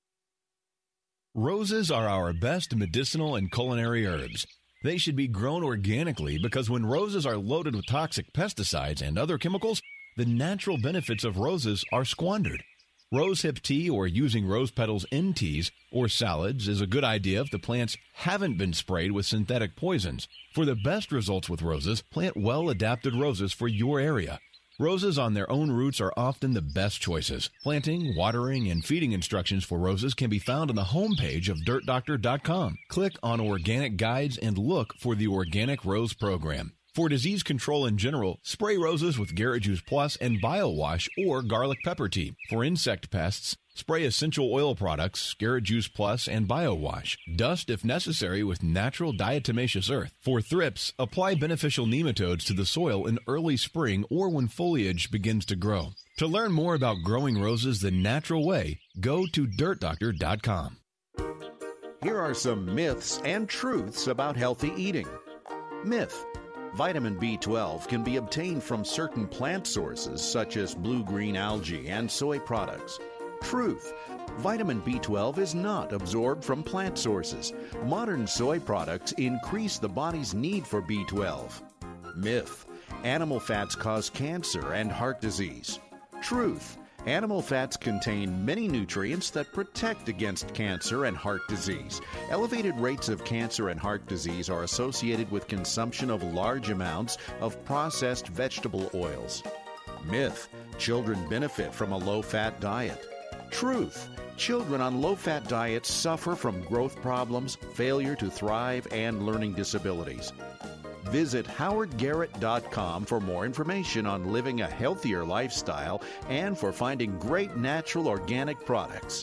Roses are our best medicinal and culinary herbs. They should be grown organically because when roses are loaded with toxic pesticides and other chemicals, the natural benefits of roses are squandered. Rosehip tea or using rose petals in teas or salads is a good idea if the plants haven't been sprayed with synthetic poisons. For the best results with roses, plant well-adapted roses for your area. Roses on their own roots are often the best choices. Planting, watering, and feeding instructions for roses can be found on the homepage of dirt doctor dot com. Click on Organic Guides and look for the Organic Rose Program. For disease control in general, spray roses with Garrett Juice Plus and BioWash or garlic pepper tea. For insect pests, spray essential oil products, Garrett Juice Plus, and BioWash. Dust if necessary with natural diatomaceous earth. For thrips, apply beneficial nematodes to the soil in early spring or when foliage begins to grow. To learn more about growing roses the natural way, go to dirt doctor dot com. Here are some myths and truths about healthy eating. Myth: vitamin B twelve can be obtained from certain plant sources such as blue-green algae and soy products. Truth. Vitamin B twelve is not absorbed from plant sources. Modern soy products increase the body's need for B twelve. Myth. Animal fats cause cancer and heart disease. Truth. Animal fats contain many nutrients that protect against cancer and heart disease. Elevated rates of cancer and heart disease are associated with consumption of large amounts of processed vegetable oils. Myth. Children benefit from a low-fat diet. Truth. Children on low-fat diets suffer from growth problems, failure to thrive, and learning disabilities. Visit howard garrett dot com for more information on living a healthier lifestyle and for finding great natural organic products.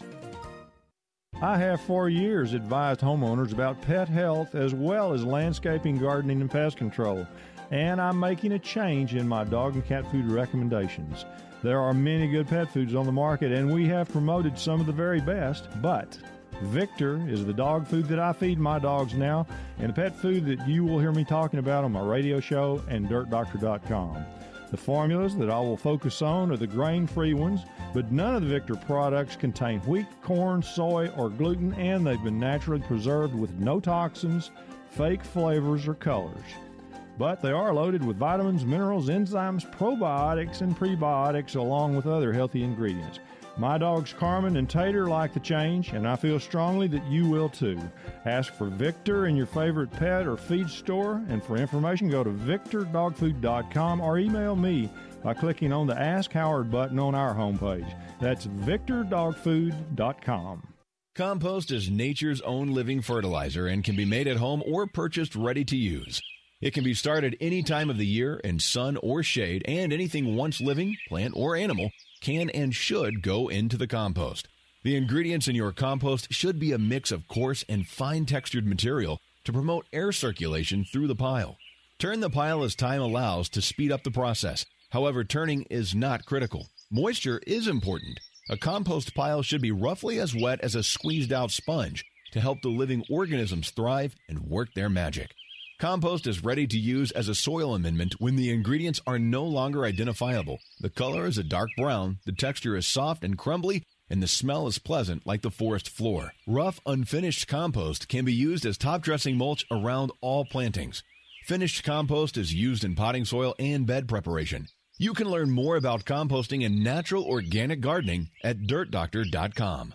I have for years advised homeowners about pet health as well as landscaping, gardening, and pest control. And I'm making a change in my dog and cat food recommendations. There are many good pet foods on the market, and we have promoted some of the very best, but Victor is the dog food that I feed my dogs now, and the pet food that you will hear me talking about on my radio show and dirt doctor dot com. The formulas that I will focus on are the grain-free ones, but none of the Victor products contain wheat, corn, soy, or gluten, and they've been naturally preserved with no toxins, fake flavors, or colors. But they are loaded with vitamins, minerals, enzymes, probiotics, and prebiotics, along with other healthy ingredients. My dogs Carmen and Tater like the change, and I feel strongly that you will too. Ask for Victor in your favorite pet or feed store, and for information go to victor dog food dot com or email me by clicking on the Ask Howard button on our homepage. That's victor dog food dot com. Compost is nature's own living fertilizer and can be made at home or purchased ready to use. It can be started any time of the year in sun or shade, and anything once living, plant or animal, can and should go into the compost. The ingredients in your compost should be a mix of coarse and fine-textured material to promote air circulation through the pile. Turn the pile as time allows to speed up the process. However, turning is not critical. Moisture is important. A compost pile should be roughly as wet as a squeezed-out sponge to help the living organisms thrive and work their magic. Compost is ready to use as a soil amendment when the ingredients are no longer identifiable. The color is a dark brown, the texture is soft and crumbly, and the smell is pleasant like the forest floor. Rough, unfinished compost can be used as top dressing mulch around all plantings. Finished compost is used in potting soil and bed preparation. You can learn more about composting and natural organic gardening at dirt doctor dot com.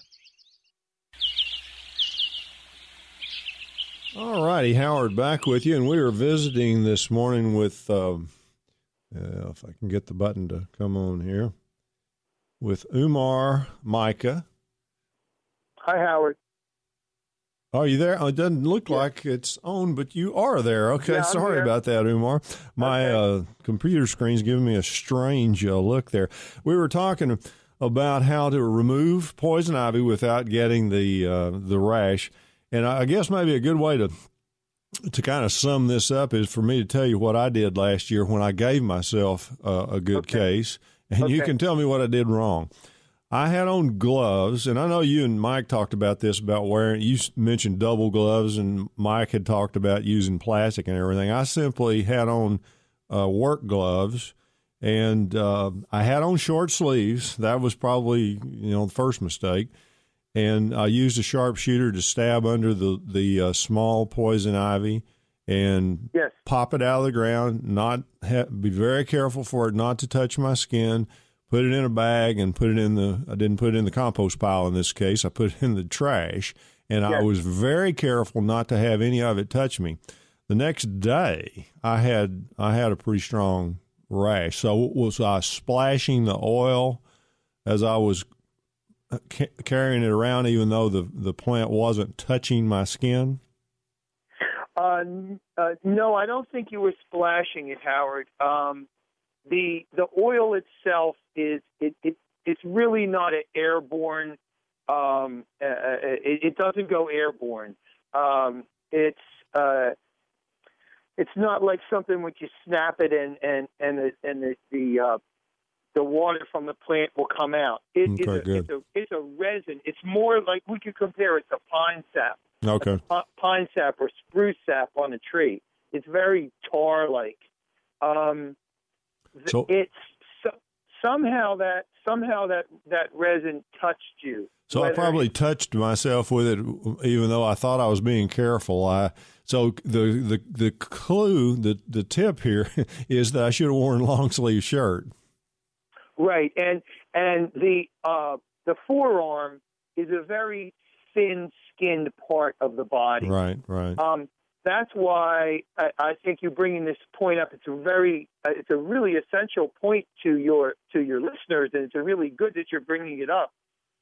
All righty, Howard, back with you, and we were visiting this morning with, um, uh, if I can get the button to come on here, with Umar Micah. Hi, Howard. Are you there? Oh, it doesn't look yeah. like it's on, but you are there. Okay, yeah, sorry about that, Umar. My okay. uh, computer screen's giving me a strange uh, look there. We were talking about how to remove poison ivy without getting the uh, the rash. And I guess maybe a good way to to kind of sum this up is for me to tell you what I did last year when I gave myself uh, a good okay. case, and okay. you can tell me what I did wrong. I had on gloves, and I know you and Mike talked about this, about wearing, you mentioned double gloves, and Mike had talked about using plastic and everything. I simply had on uh, work gloves, and uh, I had on short sleeves. That was probably, you know, the first mistake. And I used a sharpshooter to stab under the, the uh, small poison ivy and yes. pop it out of the ground, not ha- be very careful for it not to touch my skin, put it in a bag and put it in the, I didn't put it in the compost pile in this case, I put it in the trash, and yes. I was very careful not to have any of it touch me. The next day, I had I had a pretty strong rash. So was I splashing the oil as I was ca- carrying it around, even though the, the plant wasn't touching my skin? Uh, uh, no, I don't think you were splashing it, Howard. Um, the the oil itself is it, it it's really not an airborne. Um, uh, it, it doesn't go airborne. Um, it's uh, it's not like something which you snap it and and and the and the the, uh, the water from the plant will come out. It, okay, it's, a, good. it's a it's a resin. It's more like we could compare it to pine sap. Okay. Pine sap or spruce sap on a tree. It's very tar-like. Um, so, it's so, somehow that somehow that, that resin touched you. So I probably touched myself with it, even though I thought I was being careful. I so the the the clue, the the tip here is that I should have worn a long sleeve shirt. Right, and and the uh, the forearm is a very thin skinned part of the body. Right, right. Um, that's why I, I think you bringing this point up. It's a very uh, it's a really essential point to your to your listeners, and it's a really good that you're bringing it up.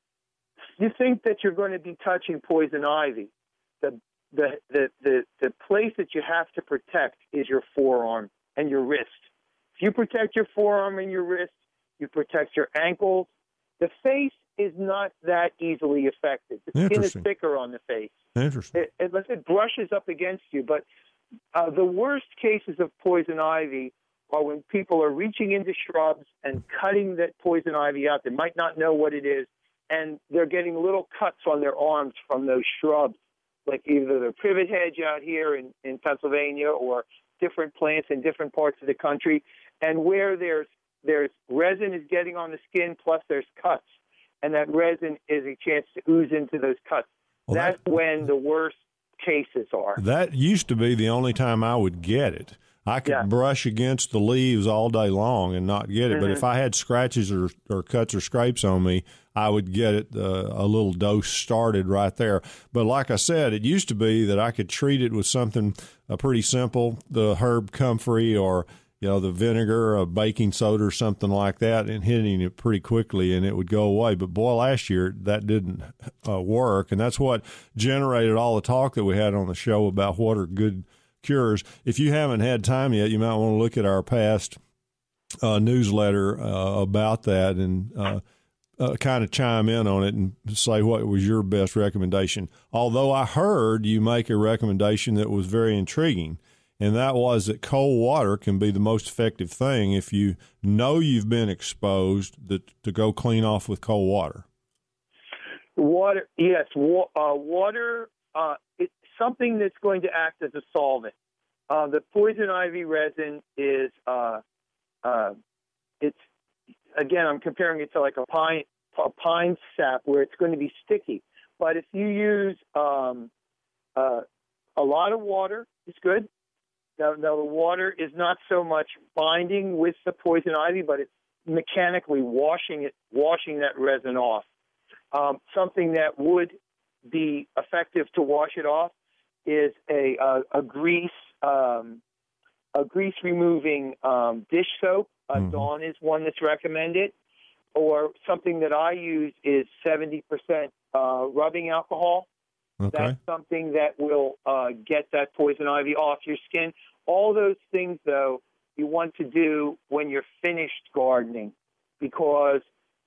You think that you're going to be touching poison ivy. The, the the the the place that you have to protect is your forearm and your wrist. If you protect your forearm and your wrist, you protect your ankles. The face is not that easily affected. The skin is thicker on the face. Interesting. It, it, it brushes up against you. But uh, the worst cases of poison ivy are when people are reaching into shrubs and cutting that poison ivy out. They might not know what it is, and they're getting little cuts on their arms from those shrubs, like either the privet hedge out here in, in Pennsylvania or different plants in different parts of the country. And where there's there's resin is getting on the skin, plus there's cuts, and that resin is a chance to ooze into those cuts. Well, That's that, when the worst cases are. That used to be the only time I would get it. I could yeah. brush against the leaves all day long and not get it. Mm-hmm. But if I had scratches or, or cuts or scrapes on me, I would get it uh, a little dose started right there. But like I said, it used to be that I could treat it with something uh, pretty simple, the herb comfrey or, you know, the vinegar, a baking soda or something like that, and hitting it pretty quickly, and it would go away. But, boy, last year that didn't uh, work, and that's what generated all the talk that we had on the show about what are good cures. If you haven't had time yet, you might want to look at our past uh, newsletter uh, about that and uh, uh, kind of chime in on it and say what was your best recommendation. Although I heard you make a recommendation that was very intriguing, and that was that cold water can be the most effective thing if you know you've been exposed, that, to go clean off with cold water. Water, yes, wa- uh, water. Uh, it's something that's going to act as a solvent. Uh, the poison ivy resin is, uh, uh, it's again, I'm comparing it to like a pine, a pine sap where it's going to be sticky. But if you use um, uh, a lot of water, it's good. Now, now, the water is not so much binding with the poison ivy, but it's mechanically washing it, washing that resin off. Um, something that would be effective to wash it off is a a, a grease um, a grease removing um, dish soap. Uh, mm-hmm. Dawn is one that's recommended. Or something that I use is seventy percent uh, rubbing alcohol. Okay. That's something that will uh, get that poison ivy off your skin. All those things, though, you want to do when you're finished gardening, because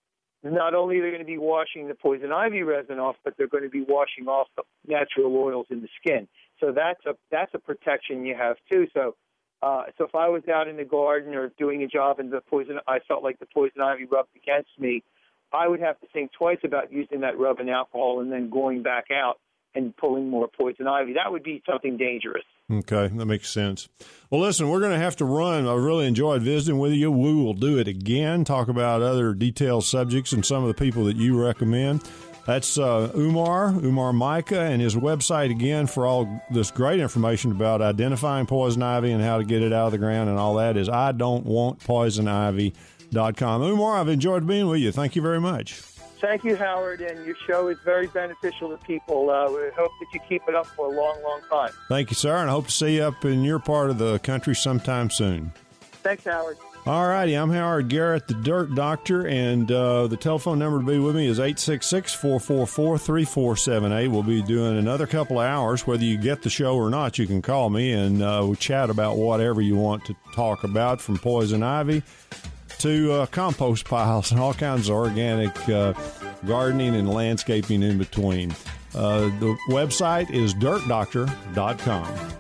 not only are they going to be washing the poison ivy resin off, but they're going to be washing off the natural oils in the skin. So that's a that's a protection you have too. So, uh, so if I was out in the garden or doing a job and the poison, I felt like the poison ivy rubbed against me, I would have to think twice about using that rubbing alcohol and then going back out and pulling more poison ivy. That would be something dangerous. Okay, that makes sense. Well, listen, we're going to have to run. I really enjoyed visiting with you. We will do it again, talk about other detailed subjects and some of the people that you recommend. That's uh, Umar, Umar Micah, and his website, again, for all this great information about identifying poison ivy and how to get it out of the ground and all that, is I don't want poison ivy dot com. Umar, I've enjoyed being with you. Thank you very much. Thank you, Howard, and your show is very beneficial to people. Uh, we hope that you keep it up for a long, long time. Thank you, sir, and I hope to see you up in your part of the country sometime soon. Thanks, Howard. All righty, I'm Howard Garrett, the Dirt Doctor, and uh, the telephone number to be with me is eight six six, four four four, three four seven eight. We'll be doing another couple of hours. Whether you get the show or not, you can call me, and uh, we'll chat about whatever you want to talk about, from poison ivy to uh, compost piles and all kinds of organic uh, gardening and landscaping in between. Uh, the website is dirt doctor dot com.